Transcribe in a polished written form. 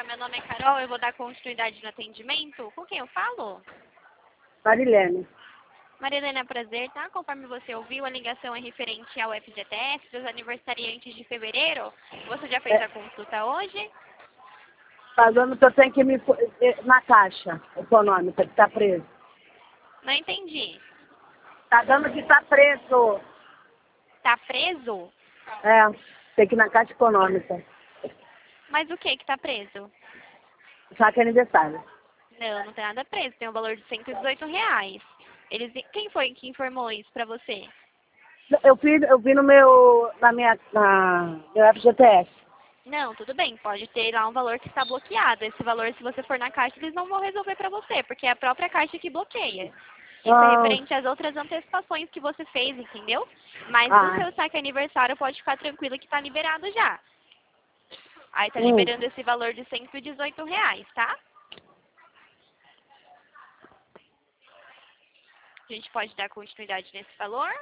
meu nome é Carol, eu vou dar continuidade no atendimento. Com quem eu falo? Marilene. Marilena, prazer, tá? Conforme você ouviu, a ligação é referente ao FGTS dos aniversariantes de fevereiro. Você já fez a consulta hoje? Pagando que eu tenho que me na caixa econômica, que está preso. Não entendi. Tá dando que está preso. Tá preso? É, tem que ir na caixa econômica. Mas o que tá preso? Já que é aniversário. Não, não tem nada preso. Tem um valor de R$ 118. Quem foi que informou isso pra você? Eu vi no meu FGTS. Não, tudo bem. Pode ter lá um valor que está bloqueado. Esse valor, se você for na caixa, eles não vão resolver pra você, porque é a própria caixa que bloqueia. Isso é referente às outras antecipações que você fez, entendeu? Mas o seu saque aniversário pode ficar tranquilo que tá liberado já. Aí tá liberando esse valor de R$ 118, tá? A gente pode dar continuidade nesse valor?